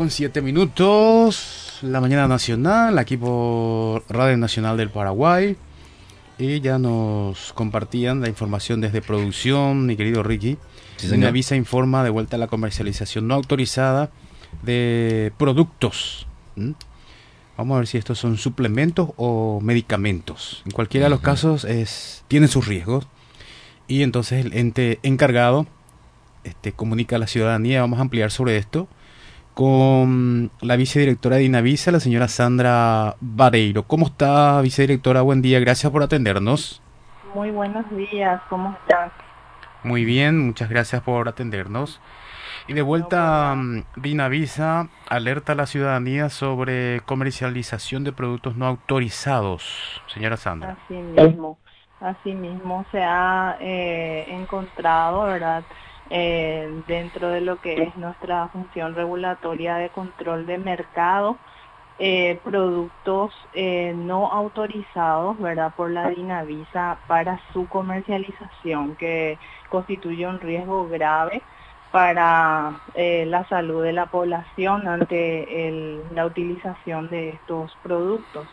Con 7 minutos, la mañana nacional, aquí por Radio Nacional del Paraguay. Y ya nos compartían la información desde producción, mi querido Ricky. Sí, señor. Dinavisa informa de vuelta a la comercialización no autorizada de productos. Vamos a ver si estos son suplementos o medicamentos. En cualquiera de los casos tienen sus riesgos. Y entonces el ente encargado comunica a la ciudadanía. Vamos a ampliar sobre esto con la vicedirectora de Dinavisa, la señora Sandra Vareiro. ¿Cómo está, vicedirectora? Buen día, gracias por atendernos. Muy buenos días, ¿cómo estás? Muy bien, muchas gracias por atendernos. Y de vuelta, Dinavisa alerta a la ciudadanía sobre comercialización de productos no autorizados, señora Sandra. Así mismo se ha encontrado, ¿verdad? Dentro de lo que es nuestra función regulatoria de control de mercado, productos no autorizados, ¿verdad?, por la Dinavisa para su comercialización, que constituye un riesgo grave para la salud de la población ante la utilización de estos productos.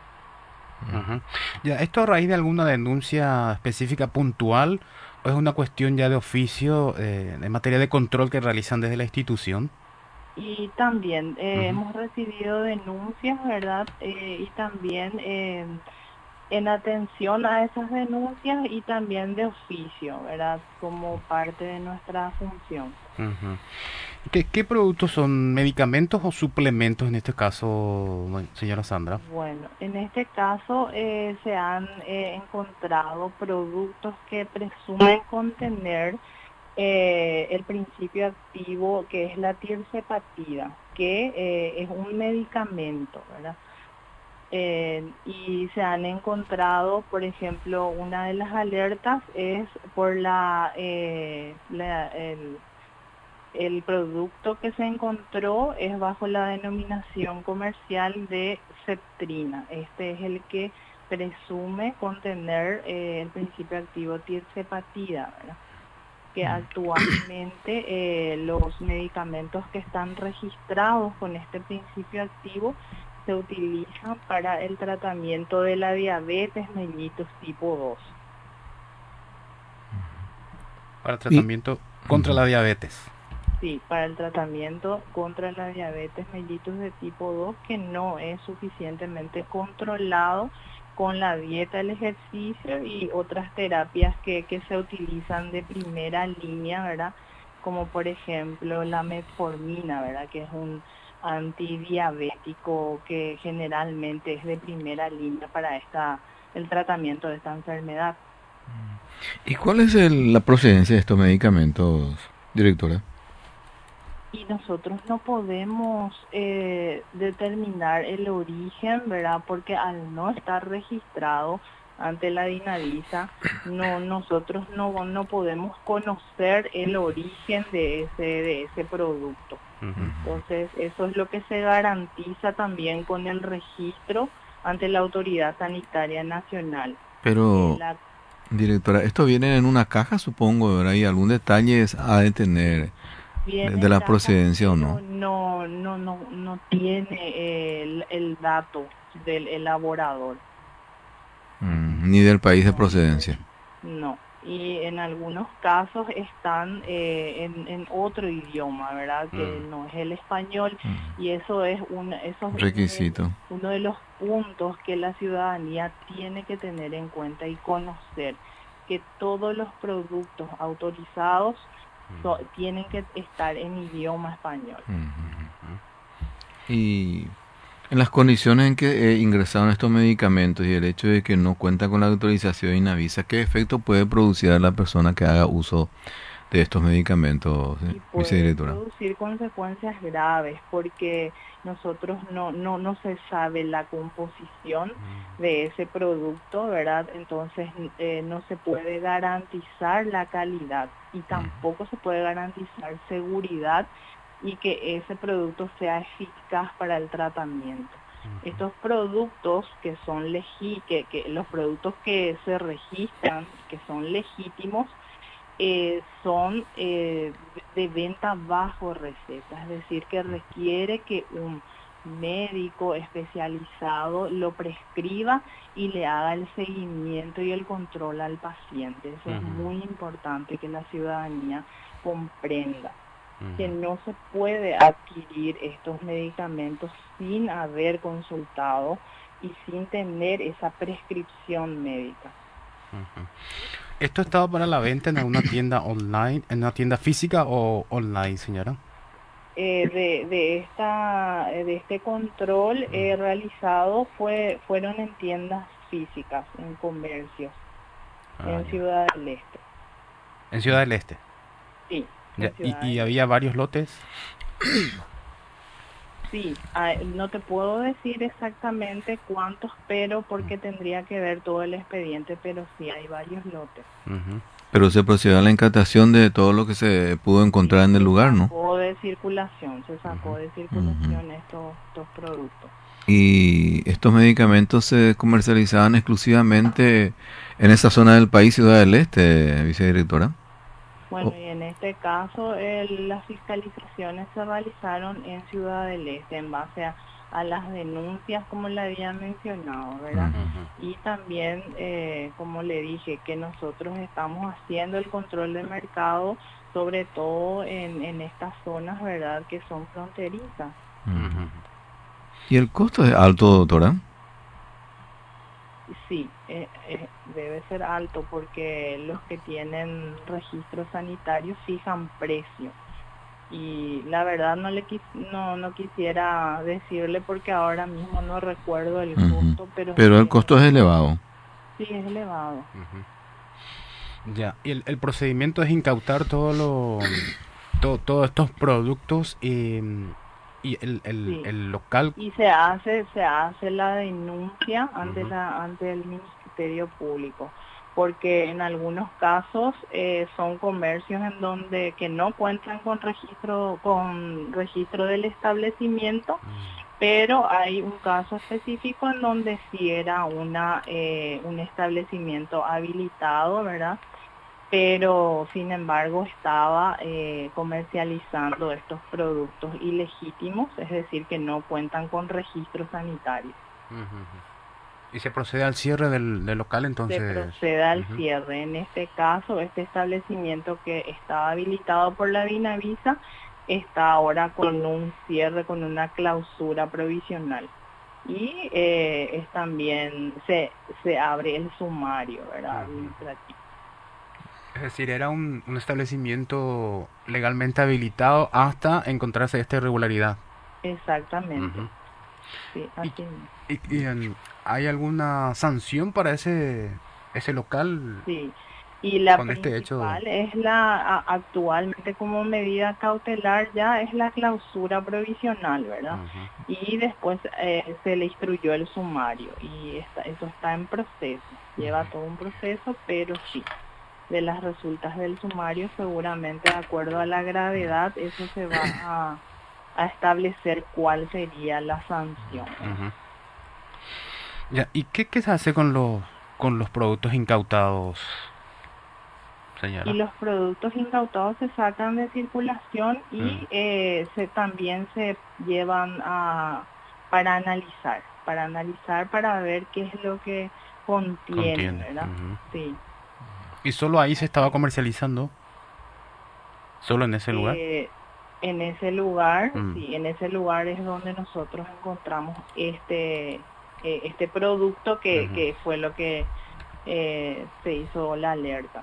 Ya, ¿esto a raíz de alguna denuncia específica puntual o es una cuestión ya de oficio en materia de control que realizan desde la institución? Y también hemos recibido denuncias, ¿verdad? Y también en atención a esas denuncias y también de oficio, ¿verdad? Como parte de nuestra función. ¿Qué productos son? ¿Medicamentos o suplementos en este caso, señora Sandra? Bueno, en este caso se han encontrado productos que presumen contener el principio activo, que es la tirzepatida, que es un medicamento, ¿verdad? Y se han encontrado, por ejemplo, una de las alertas es por el producto que se encontró es bajo la denominación comercial de Septrina. Este es el que presume contener el principio activo tirzepatida, ¿verdad? Que actualmente los medicamentos que están registrados con este principio activo se utilizan para el tratamiento de la diabetes mellitus tipo 2. Para el tratamiento contra la diabetes. Sí, para el tratamiento contra la diabetes mellitus de tipo 2, que no es suficientemente controlado con la dieta, el ejercicio y otras terapias que se utilizan de primera línea, ¿verdad? Como por ejemplo la metformina, ¿verdad? Que es un antidiabético que generalmente es de primera línea para el tratamiento de esta enfermedad. ¿Y cuál es la procedencia de estos medicamentos, directora? Y nosotros no podemos determinar el origen, ¿verdad? Porque al no estar registrado ante la Dinavisa, nosotros no podemos conocer el origen de ese producto. Entonces, eso es lo que se garantiza también con el registro ante la Autoridad Sanitaria Nacional. Pero, directora, esto viene en una caja, supongo, ¿verdad? Y algún detalle ha de tener de la procedencia o no. No tiene el dato del elaborador. Ni del país de procedencia. No, y en algunos casos están en otro idioma, ¿verdad? Que no es el español, y eso es requisito. uno de los puntos que la ciudadanía tiene que tener en cuenta y conocer, que todos los productos autorizados tienen que estar en idioma español. Y en las condiciones en que ingresaron estos medicamentos y el hecho de que no cuenta con la autorización de Dinavisa, ¿qué efecto puede producir a la persona que haga uso de estos medicamentos, vicedirectora? Puede producir consecuencias graves porque nosotros no se sabe la composición de ese producto, ¿verdad? Entonces no se puede garantizar la calidad y tampoco se puede garantizar seguridad y que ese producto sea eficaz para el tratamiento. Estos productos que son los productos que se registran, que son legítimos, son de venta bajo receta, es decir, que requiere que un médico especializado lo prescriba y le haga el seguimiento y el control al paciente. Eso es muy importante que la ciudadanía comprenda, que no se puede adquirir estos medicamentos sin haber consultado y sin tener esa prescripción médica. ¿Esto estaba para la venta en alguna tienda online, en una tienda física o online, señora? De este control realizado fueron en tiendas físicas, en comercios, en Ciudad del Este. ¿En Ciudad del Este? Sí. Ya, ¿y había varios lotes? Sí, no te puedo decir exactamente cuántos, pero porque tendría que ver todo el expediente, pero sí hay varios lotes. Pero se procedió a la incautación de todo lo que se pudo encontrar en el lugar, ¿no? Se sacó de circulación estos productos. ¿Y estos medicamentos se comercializaban exclusivamente en esa zona del país, Ciudad del Este, vicedirectora? Bueno, y en este caso las fiscalizaciones se realizaron en Ciudad del Este en base a las denuncias, como le había mencionado, ¿verdad? Y también, como le dije, que nosotros estamos haciendo el control de mercado, sobre todo en estas zonas, ¿verdad?, que son fronterizas. ¿Y el costo es alto, doctora? Sí, debe ser alto porque los que tienen registro sanitario fijan precio. Y la verdad no quisiera decirle porque ahora mismo no recuerdo el costo, pero el costo es elevado. Sí, es elevado. Ya, y el procedimiento es incautar todos estos productos y el local. Y se hace la denuncia ante el Ministerio Público, porque en algunos casos son comercios en donde que no cuentan con registro del establecimiento, pero hay un caso específico en donde sí era un establecimiento habilitado, ¿verdad? Pero sin embargo estaba comercializando estos productos ilegítimos, es decir, que no cuentan con registro sanitario. ¿Y se procede al cierre del local entonces? Se procede al cierre. En este caso, este establecimiento que estaba habilitado por la Vinavisa está ahora con un cierre, con una clausura provisional. Y también se abre el sumario, ¿verdad?, administrativo. Es decir, era un establecimiento legalmente habilitado hasta encontrarse esta irregularidad. Exactamente. Sí, así mismo. ¿Hay alguna sanción para ese local? Sí, y la con principal este hecho? es actualmente como medida cautelar ya es la clausura provisional, ¿verdad? Y después se le instruyó el sumario y eso está en proceso, lleva todo un proceso, pero sí. De las resultas del sumario, seguramente de acuerdo a la gravedad, eso se va a establecer cuál sería la sanción. Ya, ¿y qué se hace con los productos incautados, señora? Y los productos incautados se sacan de circulación y también se llevan para analizar, para ver qué es lo que contiene. ¿Verdad? Sí. ¿Y solo ahí se estaba comercializando? ¿Solo en ese lugar? En ese lugar, sí, en ese lugar es donde nosotros encontramos este producto que fue lo que se hizo la alerta.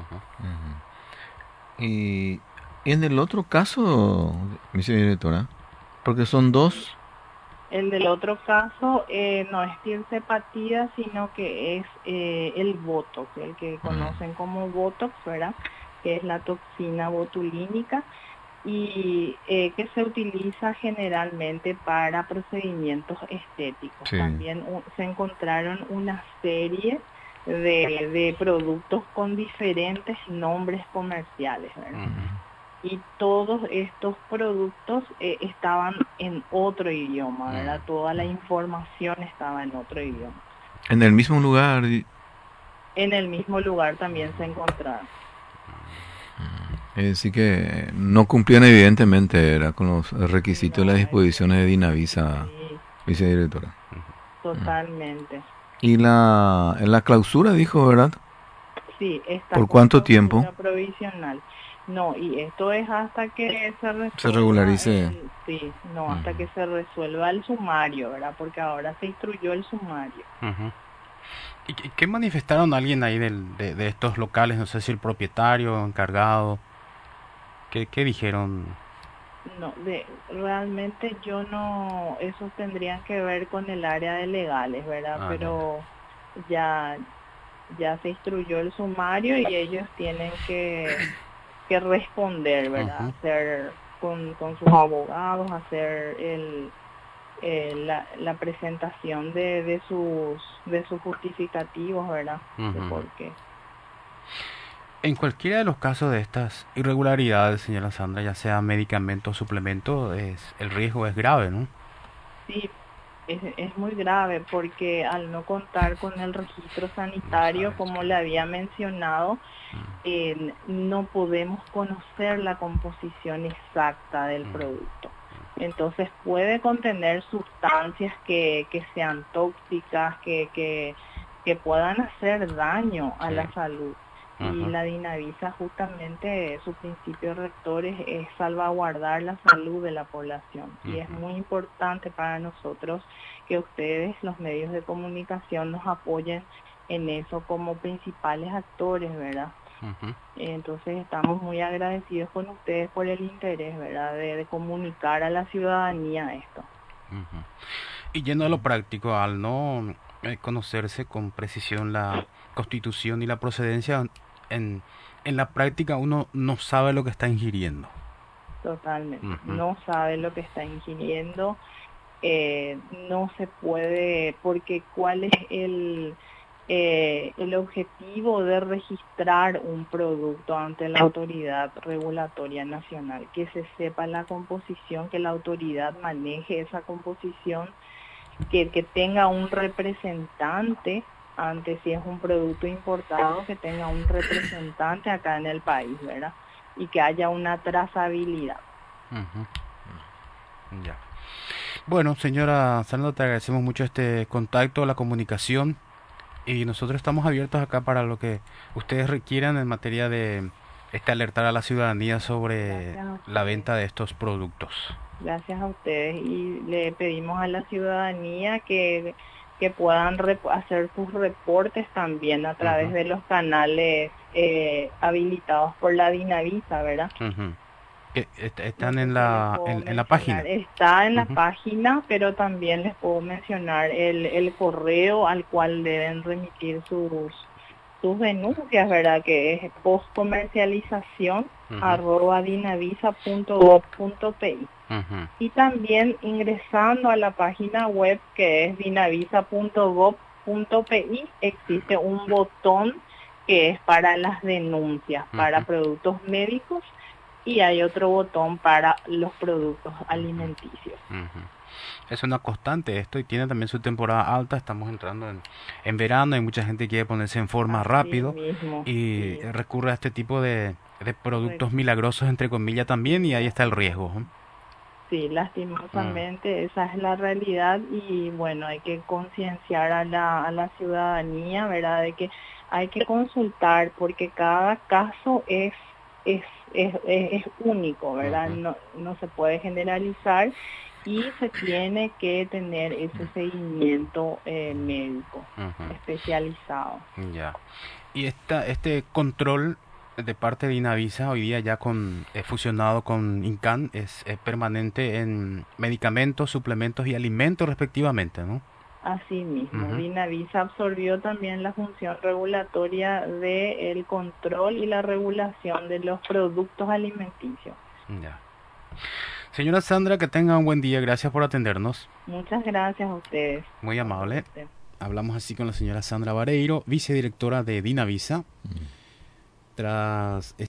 Y en el otro caso, vicedirectora, porque son dos. El del otro caso no es tirzepatida, sino que es el Botox, el que conocen como Botox, ¿verdad?, que es la toxina botulínica y que se utiliza generalmente para procedimientos estéticos. También se encontraron una serie de productos con diferentes nombres comerciales, ¿verdad? Y todos estos productos estaban en otro idioma, ¿verdad? Toda la información estaba en otro idioma. ¿En el mismo lugar? En el mismo lugar también se encontraron. Es decir que no cumplían evidentemente era con los requisitos y las No, disposiciones de Dinavisa, sí, vicedirectora. totalmente. Y la clausura dijo, ¿verdad? Sí, está ¿Por con cuánto tiempo clausura provisional. No, y esto es hasta que se se resuelva regularice? sí, no, hasta Ujú. que se resuelva el sumario, ¿verdad? Porque ahora se instruyó el sumario. Ujú. ¿Y qué manifestaron alguien ahí de estos locales? No sé si el propietario, encargado, ¿qué dijeron? No, realmente yo no, esos tendrían que ver con el área de legales, ¿verdad? Ah, ya, Pero ya, ya se instruyó el sumario y ellos tienen que responder, ya. ¿verdad? Ujú, Hacer con sus abogados, hacer la presentación de sus justificativos, ¿verdad? De ujú. por qué. En cualquiera de los casos de estas irregularidades, señora Sandra, ya sea medicamento o suplemento, el riesgo es grave, ¿no? Sí, es muy grave porque al no contar con el registro No sanitario, sabes como qué. le había mencionado, Mm, no podemos conocer la composición exacta del producto. Entonces puede contener sustancias que sean tóxicas, que puedan hacer daño a sí. la salud. Y Ujú, la Dinavisa justamente su principio rector es salvaguardar la salud de la población. Y es ujú, muy importante para nosotros que ustedes, los medios de comunicación, nos apoyen en eso como principales actores, ¿verdad? ujú, Entonces estamos muy agradecidos con ustedes por el interés, ¿verdad? De comunicar a la ciudadanía esto. ujú. Y yendo a lo práctico, al no conocerse con precisión la constitución y la procedencia, en, en la práctica uno no sabe lo que está ingiriendo. Totalmente. Ujú, No sabe lo que está ingiriendo, no se puede, porque ¿cuál es el objetivo de registrar un producto ante la autoridad regulatoria nacional? Que se sepa la composición, que la autoridad maneje esa composición, que tenga un representante ante si es un producto importado, que tenga un representante acá en el país, ¿verdad? Y que haya una trazabilidad. ujú, ya. Bueno, señora Sandra, te agradecemos mucho este contacto, la comunicación y nosotros estamos abiertos acá para lo que ustedes requieran en materia de alertar a la ciudadanía sobre Gracias a la ustedes. venta de estos productos. Gracias a ustedes y le pedimos a la ciudadanía que puedan hacer sus reportes también a través Ujú, de los canales habilitados por la Dinavisa, ¿verdad? ujú. Que No están sé si les puedo en la mencionar, página. está en la Ujú, página, pero también les puedo mencionar el correo al cual deben remitir sus denuncias, ¿verdad? Que es postcomercialización ujú, arroba dinavisa.gov.pi. ujú, Y también ingresando a la página web que es dinavisa.gov.pi existe un botón que es para las denuncias, para ujú, productos médicos y hay otro botón para los productos alimenticios. ujú. Es una constante esto y tiene también su temporada alta. Estamos entrando en verano, hay mucha gente que quiere ponerse en forma Así rápido mismo, y sí, recurre a este tipo de productos correcto. milagrosos, entre comillas, también, y ahí está el riesgo. ¿Eh? Sí, Mm, lastimosamente esa es la realidad y bueno, hay que concienciar a la ciudadanía, ¿verdad? De que hay que consultar porque cada caso es, es único, ¿verdad? ujú, No se puede generalizar y se tiene que tener ese seguimiento médico especializado. ya. Y este control de parte de Inavisa, hoy día ya fusionado con Incan, es permanente en medicamentos, suplementos y alimentos respectivamente, ¿no? Asimismo, Ujú, Dinavisa absorbió también la función regulatoria del control y la regulación de los productos alimenticios. ya. Señora Sandra, que tenga un buen día. Gracias por atendernos. Muchas gracias a ustedes. Muy Cuando amable. gusten. Hablamos así con la señora Sandra Vareiro, vicedirectora de Dinavisa, Mm. tras